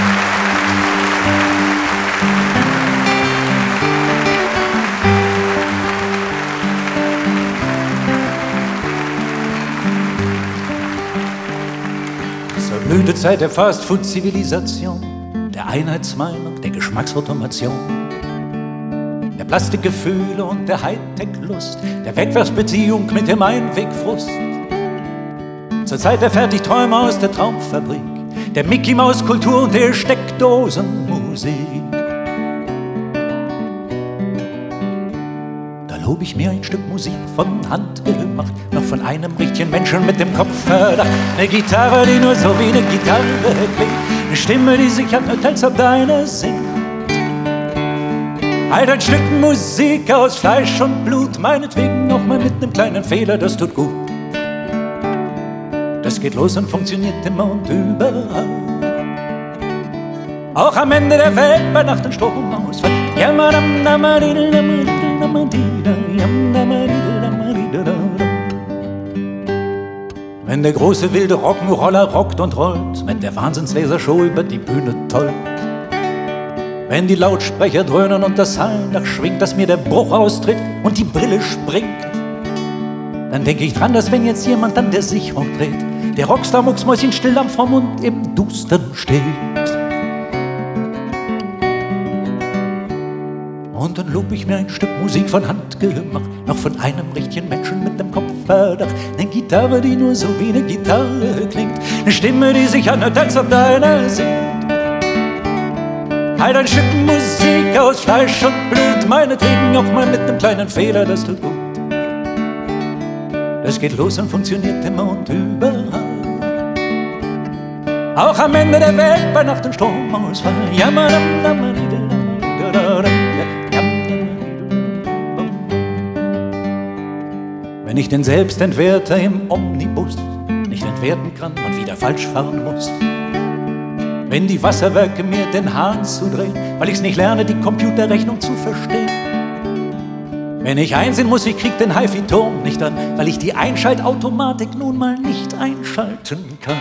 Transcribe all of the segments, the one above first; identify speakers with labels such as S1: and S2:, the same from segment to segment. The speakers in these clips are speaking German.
S1: Blütezeit der Fast-Food-Zivilisation, der Einheitsmeinung, der Geschmacksautomation, der Plastikgefühle und der Hightech-Lust, der Wegwerfsbeziehung mit dem Einwegfrust. Zur Zeit der Fertigträume aus der Traumfabrik, der Mickey-Maus-Kultur und der Steckdosenmusik. Da lob ich mir ein Stück Musik von Hand gemacht, noch von einem richtigen Menschen mit dem Kopfverdacht. Eine Gitarre, die nur so wie eine Gitarre klingt, eine Stimme, die sich anhört, als ob deine singt. Halt ein Stück Musik aus Fleisch und Blut, meinetwegen auch mal mit einem kleinen Fehler, das tut gut. Das geht los und funktioniert immer und überall. Auch am Ende der Welt bei Nacht und Stromausfall. Wenn der große wilde Rock'n'Roller rockt und rollt, wenn der Wahnsinnslasershow über die Bühne tollt, wenn die Lautsprecher dröhnen und das Halldach schwingt, dass mir der Bruch austritt und die Brille springt, dann denke ich dran, dass wenn jetzt jemand an der Sicherung dreht, der Rockstar mucksmäuschen still am Vormund im Dustern steht. Und dann lob ich mir ein Stück Musik von Hand gemacht, noch von einem richtigen Menschen mit dem Kopfverdacht. Eine Gitarre, die nur so wie eine Gitarre klingt, eine Stimme, die sich anhört, als ob da einer singt. Halt ein Stück Musik aus Fleisch und Blut, meinetwegen auch mal mit einem kleinen Fehler, das tut gut. Das geht los und funktioniert immer und überall. Auch am Ende der Welt bei Nacht und Stromausfall. Wenn ich den Selbstentwerter im Omnibus nicht entwerten kann und wieder falsch fahren muss. Wenn die Wasserwerke mir den Hahn zudrehen, weil ich's nicht lerne, die Computerrechnung zu verstehen. Wenn ich einsehen muss, ich krieg den HiFi-Ton nicht an, weil ich die Einschaltautomatik nun mal nicht einschalten kann.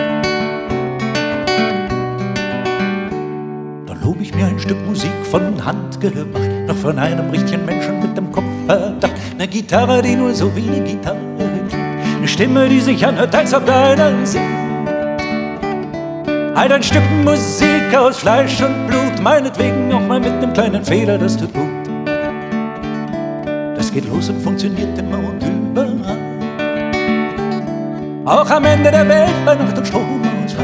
S1: Dann lob ich mir ein Stück Musik von Hand gemacht, noch von einem richtigen Menschen mit dem Kopfverdacht. Eine Gitarre, die nur so wie eine Gitarre klingt, eine Stimme, die sich anhört, als ob da einer singt. Halt ein Stück Musik aus Fleisch und Blut, meinetwegen auch mal mit einem kleinen Fehler, das tut gut. Das geht los und funktioniert immer und überall. Auch am Ende der Welt bei Nacht und Stromausfall.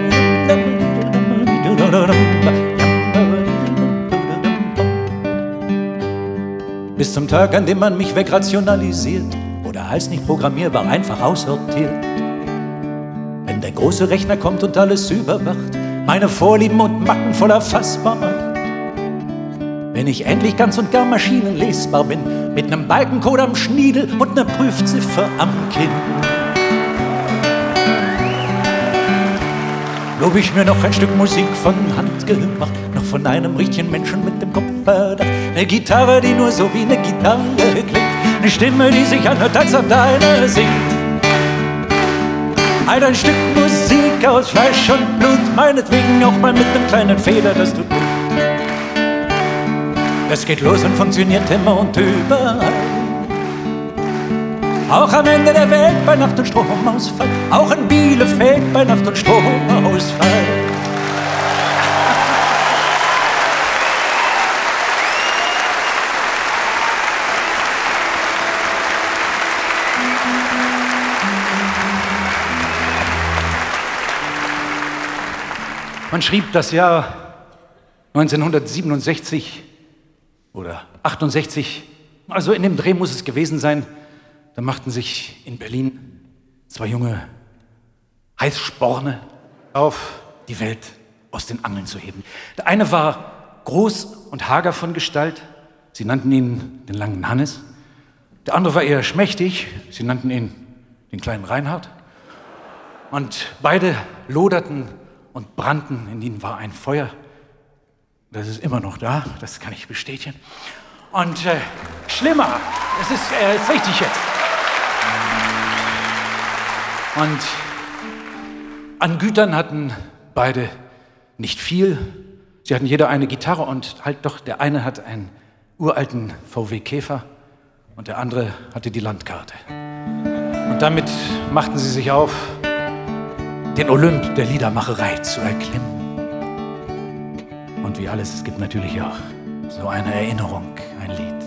S1: Bis zum Tag, an dem man mich wegrationalisiert oder als nicht programmierbar einfach aussortiert. Wenn der große Rechner kommt und alles überwacht, meine Vorlieben und Macken voll erfassbar macht. Wenn ich endlich ganz und gar maschinenlesbar bin, mit einem Balkencode am Schniedel und einer Prüfziffer am Kinn. Lob ich mir noch ein Stück Musik von Hand gemacht, noch von einem richtigen Menschen mit dem Kopfverdacht. Eine Gitarre, die nur so wie eine Gitarre klingt, eine Stimme, die sich anhört, als ob da einer singt. Halt ein Stück Musik aus Fleisch und Blut, meinetwegen auch mal mit einem kleinen Fehler, das tut gut. Es geht los und funktioniert immer und überall. Auch am Ende der Welt bei Nacht und Stromausfall. Auch in Bielefeld bei Nacht und Stromausfall. Man schrieb das Jahr 1967 oder 68, also in dem Dreh muss es gewesen sein. Da machten sich in Berlin zwei junge Heißsporne auf, die Welt aus den Angeln zu heben. Der eine war groß und hager von Gestalt, sie nannten ihn den langen Hannes. Der andere war eher schmächtig, sie nannten ihn den kleinen Reinhard. Und beide loderten und brannten, in ihnen war ein Feuer. Das ist immer noch da, das kann ich bestätigen. Und schlimmer, es ist richtig jetzt. Und an Gütern hatten beide nicht viel. Sie hatten jeder eine Gitarre und halt doch, der eine hat einen uralten VW Käfer und der andere hatte die Landkarte. Und damit machten sie sich auf, den Olymp der Liedermacherei zu erklimmen. Und wie alles, es gibt natürlich auch so eine Erinnerung, ein Lied.